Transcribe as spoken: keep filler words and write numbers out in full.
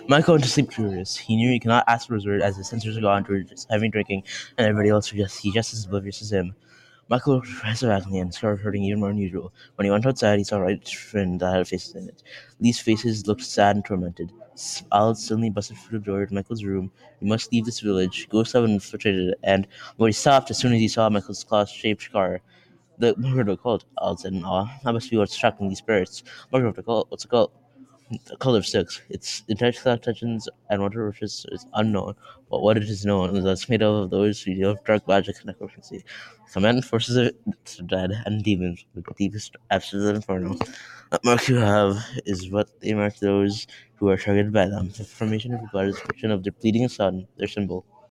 Michael went to sleep curious. He knew he could not ask for his word as his senses were gone to just having drinking, and everybody else was just he just as oblivious as him. Michael looked resurrectly and started hurting even more than usual. When he went outside, he saw a right friend that had faces in it. These faces looked sad and tormented. Alice suddenly busted through the door to Michael's room. "We must leave this village." Ghost Seven infiltrated it, and but he stopped as soon as he saw Michael's claw-shaped car. The Margaret of the cult, Alice said in awe. "That must be what's attracting these spirits." Margaret of the cult, what's a cult? The color of six. Its intentions and what it wishes is unknown, but what it is known is that it's made up of those who deal with dark magic and necromancy. Command forces of the dead and demons with the deepest absence of inferno. The mark you have is what they mark those who are targeted by them. The formation of the blood is a depiction of their bleeding sun, their symbol.